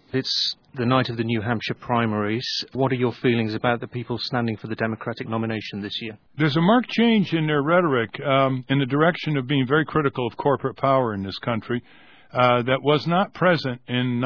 It's the night of the New Hampshire primaries. What are your feelings about the people standing for the Democratic nomination this year? There's a marked change in their rhetoric in the direction of being very critical of corporate power in this country that was not present in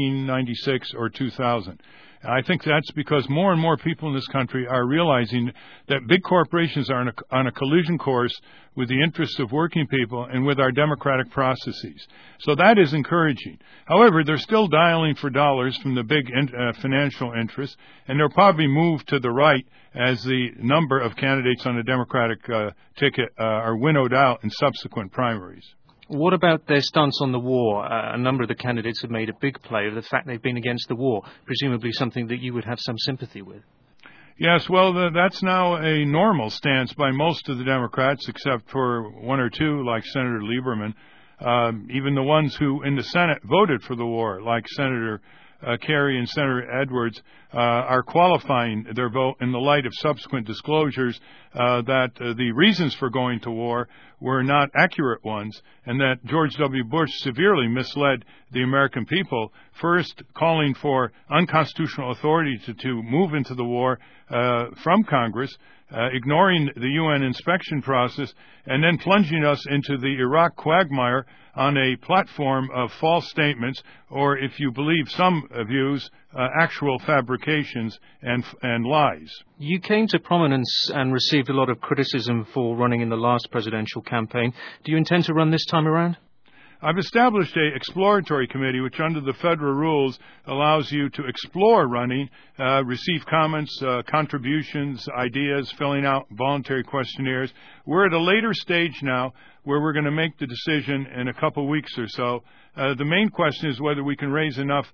1996 or 2000. I think that's because more and more people in this country are realizing that big corporations are on a collision course with the interests of working people and with our democratic processes. So that is encouraging. However, they're still dialing for dollars from the big financial interests, and they'll probably move to the right as the number of candidates on the Democratic ticket are winnowed out in subsequent primaries. What about their stance on the war? A number of the candidates have made a big play of the fact they've been against the war, presumably something that you would have some sympathy with. Yes, well, that's now a normal stance by most of the Democrats, except for one or two, like Senator Lieberman. Even the ones who in the Senate voted for the war, like Senator Kerry and Senator Edwards, are qualifying their vote in the light of subsequent disclosures that the reasons for going to war were not accurate ones, and that George W. Bush severely misled the American people, first calling for unconstitutional authority to move into the war from Congress, ignoring the UN inspection process, and then plunging us into the Iraq quagmire on a platform of false statements, or if you believe some views, actual fabrications and lies. You came to prominence and received a lot of criticism for running in the last presidential campaign. Do you intend to run this time around? I've established an exploratory committee which under the federal rules allows you to explore running, receive comments, contributions, ideas, filling out voluntary questionnaires. We're at a later stage now where we're going to make the decision in a couple weeks or so. The main question is whether we can raise enough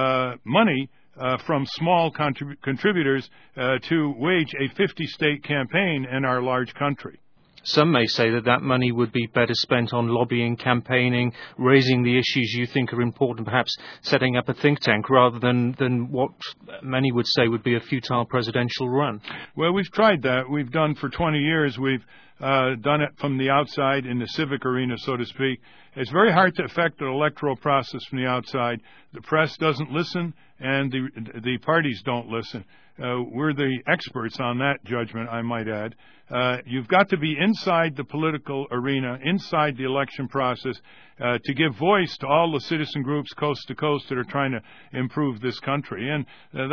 money from small contributors to wage a 50-state campaign in our large country. Some may say that money would be better spent on lobbying, campaigning, raising the issues you think are important, perhaps setting up a think tank rather than what many would say would be a futile presidential run. Well, we've tried that. We've done for 20 years. We've done it from the outside in the civic arena, so to speak. It's very hard to affect the electoral process from the outside. The press doesn't listen, and the parties don't listen. We're the experts on that judgment, I might add. You've got to be inside the political arena, inside the election process, to give voice to all the citizen groups coast to coast that are trying to improve this country. And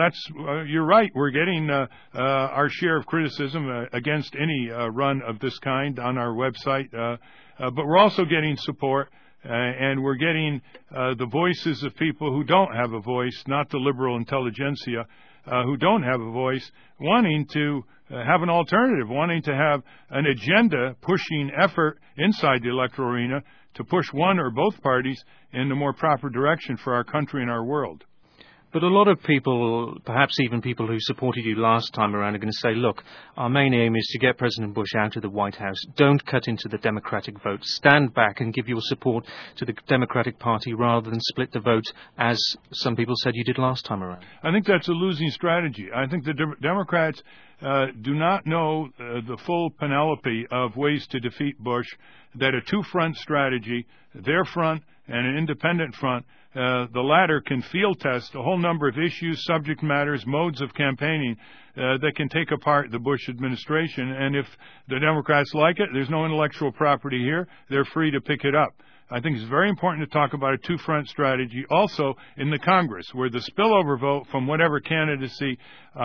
you're right, we're getting our share of criticism against any run of this kind on our website, but we're also getting support. And we're getting the voices of people who don't have a voice, not the liberal intelligentsia, who don't have a voice, wanting to have an alternative, wanting to have an agenda pushing effort inside the electoral arena to push one or both parties in the more proper direction for our country and our world. But a lot of people, perhaps even people who supported you last time around, are going to say, look, our main aim is to get President Bush out of the White House. Don't cut into the Democratic vote. Stand back and give your support to the Democratic Party rather than split the vote, as some people said you did last time around. I think that's a losing strategy. I think the Democrats do not know the full panoply of ways to defeat Bush, that a two-front strategy, their front and an independent front, the latter can field test a whole number of issues, subject matters, modes of campaigning that can take apart the Bush administration. And if the Democrats like it, there's no intellectual property here. They're free to pick it up. I think it's very important to talk about a two-front strategy also in the Congress, where the spillover vote from whatever candidacy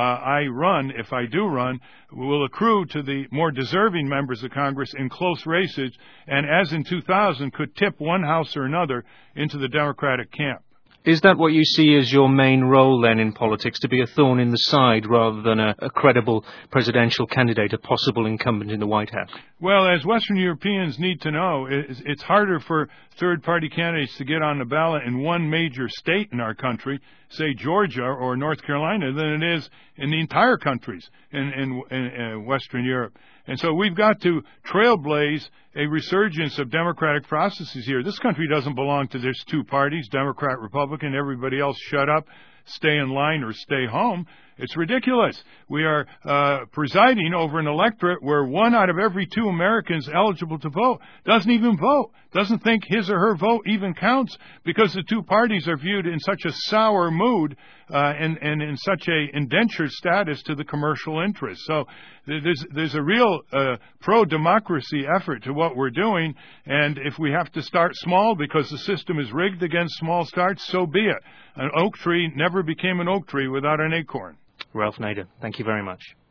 I run, if I do run, will accrue to the more deserving members of Congress in close races, and as in 2000, could tip one house or another into the Democratic camp. Is that what you see as your main role then in politics, to be a thorn in the side rather than a credible presidential candidate, a possible incumbent in the White House? Well, as Western Europeans need to know, it's harder for third-party candidates to get on the ballot in one major state in our country, say Georgia or North Carolina, than it is in the entire countries in Western Europe. And so we've got to trailblaze a resurgence of democratic processes here. This country doesn't belong to just two parties, Democrat, Republican, everybody else shut up. stay in line or stay home. It's ridiculous. We are presiding over an electorate where 1 out of every 2 Americans eligible to vote doesn't even vote, doesn't think his or her vote even counts, because the two parties are viewed in such a sour mood and in such a indentured status to the commercial interests. So there's a real pro-democracy effort to what we're doing, and if we have to start small because the system is rigged against small starts, so be it. An oak tree never became an oak tree without an acorn. Ralph Nader, thank you very much.